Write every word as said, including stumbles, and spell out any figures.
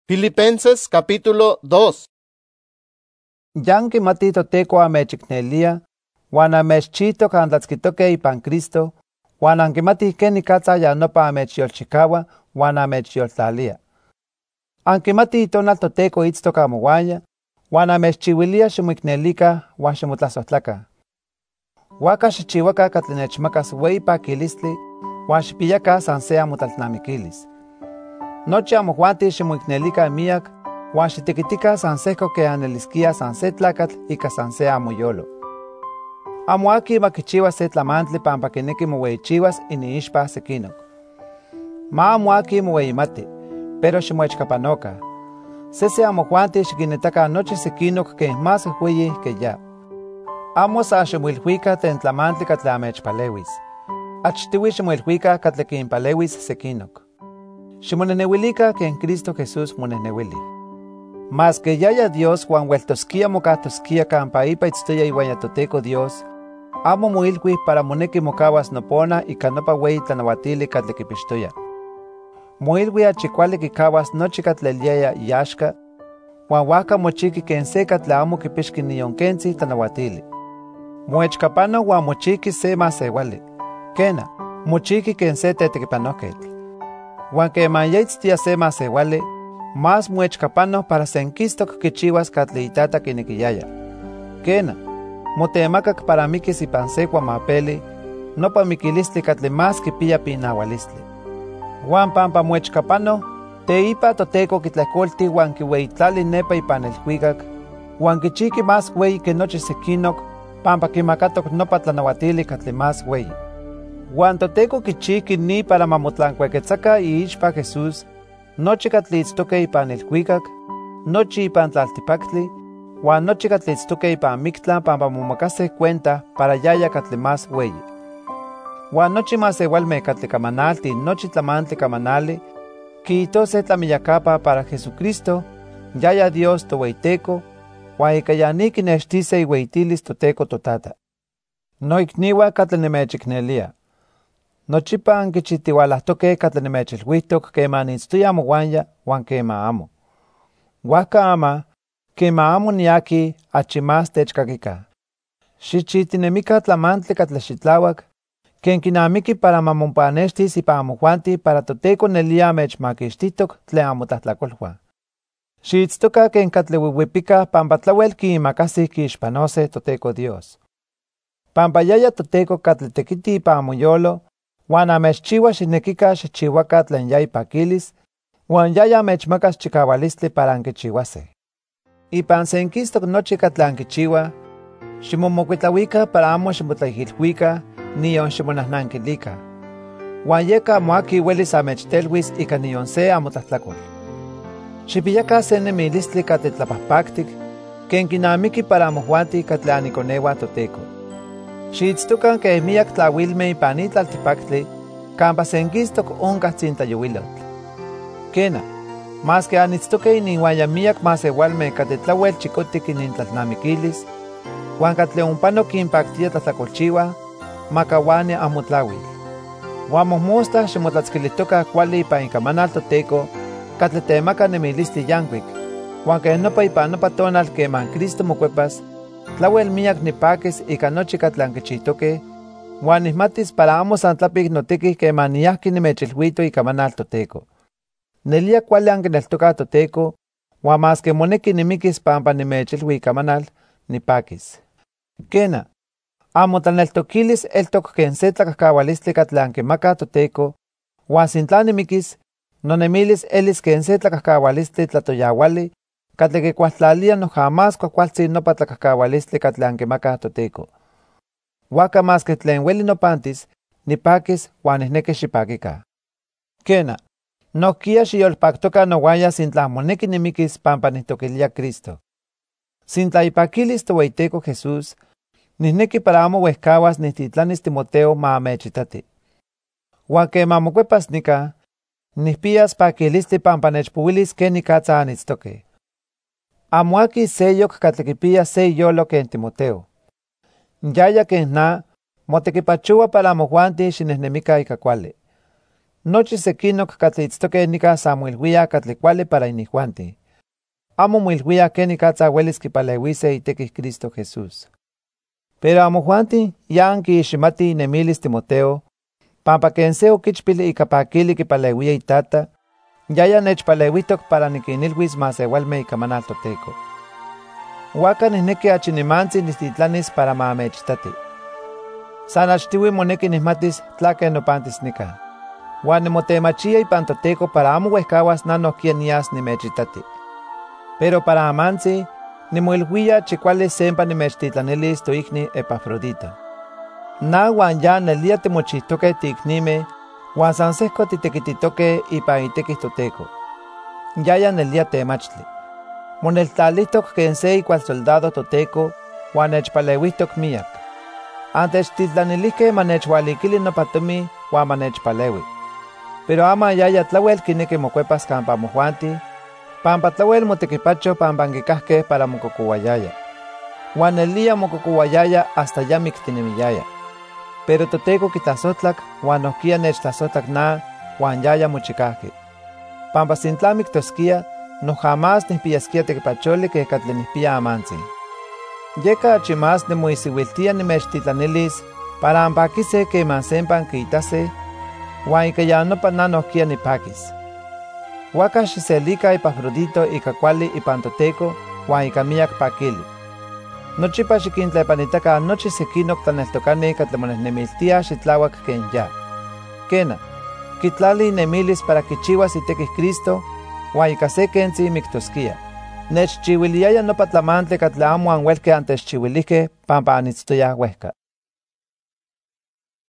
Filipenses capítulo dos. Yanki mati toteko amechiknelia, wan amechchihtok antlatzkitokej ipan Cristo, wan ankimatih kenikatza ya nopa amechyolchikaua wan amechyoltlalia. Ankimatih itonal toteko itztok amowaya, wan amechchiuilia ximoiknelikan wan ximotlasojtlakaj. Uaka xikchiuakan katli nechmakas ueyi pakilistli, wan xipiyakaj san se amotlalnamikilis. Nochi amojuanti ximoiknelikan miak, wan xitekitikan san sejko ke aneliskia san se tlakatl ika san se amoyolo. Amo aki ma kichiua se tlamantli pampa kineki moueyichiuas iniixpa sekinok. Ma amo aki moueyimati, pero ximoechkapanokan. Sese amojuanti xikinitakan nochi sekinok ken más ueyi ke ya. Amo sa ximoilhuikan tlen tlamantli katli amechpalewis. Achtiui ximoilhuikan katli kinpalewis sekinok. Ximoneneuilikan ken Cristo Jesús moneneuili. Mas que yaya Dios wan ueltoskia mokahtoskia kampa ipa itztoya iuaya toteko Dios, amo moilhui para moneki mokawas nopona ika nopa ueyi tlanauatili katli kipixtoya. Moilhui achi kuali kikawas nochi katli eliaya iaxka, wan uajka mochiki ken se katli amo kipixki nion kentzi tlanauatili. Moechkapano wan mochiki se masewali. Kena, mochiki ken se tetekipanoketl. Wan keman ya itztia se masewali, mas moechkapano para senkistok kichiuas katli itata kinekiyaya. Kena, motemakak para mikis ipan se kuamapeli, nopa mikilistli katli mas kipiya pinawalistli. Wan pampa moechkapano, teipa toteko kitlehkolti wan kiueyitlali nepa ipan elhuikak, wan kichiki mas ueyi ke nochi sekinok, pampa kimakatok nopa tlanauatili katli mas ueyi. Wan toteko kichiki ni para mamotlankueketsaka iixpa Jesús, nochi katli itztokej ipan elhuikak, nochi ipan tlaltipaktli, wan nochi katli itztokej ipan miktlan pampa momakasej cuenta para yaya katli más ueyi. Wan nochi masewalmej katli kamanalti nochi tlamantli kamanali, kiitose tlamiyakapa para Jesucristo, yaya Dios toweyiteko, wan ika yani kinextise iueyitilis toteko totata. Noikniuan katli nimechiknelia. Nochipa ankichitiualahtokej katli nimechilhuijtok keman itztoya amowanya wan keman amo. Uajka ama, keman amo niaki, achi más techkakikan. Xichihtinemikan tlamantli katli xitlauak, ken kinamiki para mamonpanextis ipan amojuanti para toteko nelia amechmakixtihtok tlen amotlajtlakolhuan. Xiitztoka ken katli uiuipikaj pampa tlauel kiimakasih kiixpanose toteko Dios. Pampa yaya toteko katli tekiti ipan amoyolo, wan amechchiua xiknekikan xikchiuakan tlen ya ipakilis, wan yaya amechmakas chikaualistli para ankichiuasej. Ipan senkistok nochi katli ankichiuaj, ximomokuitlahuikan para amo ximotlaijilhuikan, nion ximonahnanquilikan. Wan yeka amo aki uelis amechtelhuis ika nion se amotlajtlakol. Xipiyakan se nemilistli katli tlapajpaktik, ken kinamiki para amojuanti katli anikoneuan toteko. Xiitztokan keh miak tlauilmej ipan ni tlaltipaktli, kampa senkistok onkaj tsintlayouilotl. Kena, maski anitztokej iniuaya miak masewalmej katli tlauel chikotik inintlalnamikilis, wan katli onpano kinpaktia tlahtlakolchiuaj, makauani amo tlauil. Wan mojmostla ximotlatzkilihtokan kuali ipan ikamanal toteko, katli temaka nemilistli yankuik, wan keh nopa ipan nopa tonal keman Cristo mokuepas, tlauel miak nipakis ika nochi katli ankichihtokej, wan nihmatis para amo san tlapik notekih keman niahki nimechilhuito ikamanal toteko. Nelia kuali ankineltokaj toteko, wan maski moneki nimikis pampa nimechilhui ikamanal, nipakis. Kena, amotlaneltokilis eltok ken se tlakajkaualistli katli ankimakaj toteko, wan sintla nimikis, nonemilis elis ken se tlakajkaualistli tlatoyauali, katli kikualtlalia nojamas kuajkualtzin nopa tlakajkaualistli katli ankimakaj toteko. Uajka maski tlen ueli nopantis, nipakis wan nihneki xipakikan. Kena, nohkia xiyolpaktokan nowaya sintla moneki nimikis pampa nihtokilia Cristo. Sintla ipakilis toweyiteko Jesús, nihneki para amo uejkawas nihtitlanis Timoteo ma amechitati. Uan keman mokuepas nika, nihpiyas pakilistli pampa nechpouilis kenikatza anitztokej. Amo aki seyok katli kipiya se iyolo ken Timoteo. Yaya ken na, motekipachoua para amojuanti xinehnemikan ika kuali. Nochi sekinok katli itztoke nika sa moilhuia katli kuali para inijuanti. Amo moilhuia keni katsa huelis kipaleuise itekih Cristo Jesús. Pero amojuanti ya ankiiximati inemilis Timoteo, pampa ken se okichpili ika pakili kipaleuia itata, yaya nechpaleuitok para nikinilhuis masewalme ika manal Toteco. Huaka nihneki achi nimantzi nistitlanis para maamechitati. San achtiui moneki nihmatis tlake nopantis nika. Huan nimotemachia ipan Toteco para amo huehkawas nanohkia nias nimechitati. Pero para amantzi, nimoilhuia chikuali sempa nimechtitlanilis toikni Epafrodito. Na huan ya nelia timochihtoke tiiknime, huan san sehko titekititoke ipan itekih Toteco. Yaya nelia temachtli. Moneltlalihtok ken se ikual soldado Toteco, huan nechpaleuihtok miak. Antechtiltlanilihke manechhualikili nopatomi huan manechpaleui. Pero ama yaya tlauel kineki mokuepas kampa mojuanti, pampa tlauel motekipacho pampa ankikahke para mokokouayaya. Huan nelia mokokouayaya hasta ya miktinimiyaya. Pero Toteco kitlasotlak huan nohkia nechtlasotlak na huan yaya mochikahki. Pampa sintla miktoskia, no jamás nihpiyaskia tekipacholi keh katli nihpia amantzi. Yeka achi más nimoisiuiltia nimechtitlanilis para ampakise keman sempan kiitase, huan ika ya nopa na nohkia nipakis. Huaka xiselika Epafrodito ika kuali ipan Toteco huan ika miak pakili. Nochipa xikintlepanitaka nochi sekinok tlaneltokani katli monehnemiltia xitlauak ken ya. Kena, kitlali inemilis para kichiuas itekih Cristo, huan ika se kentzi miktoskia. Nechchiuiliaya nopa tlamantli katli amo anhuelke antechchiuilihke pampa anitztoyah huehka.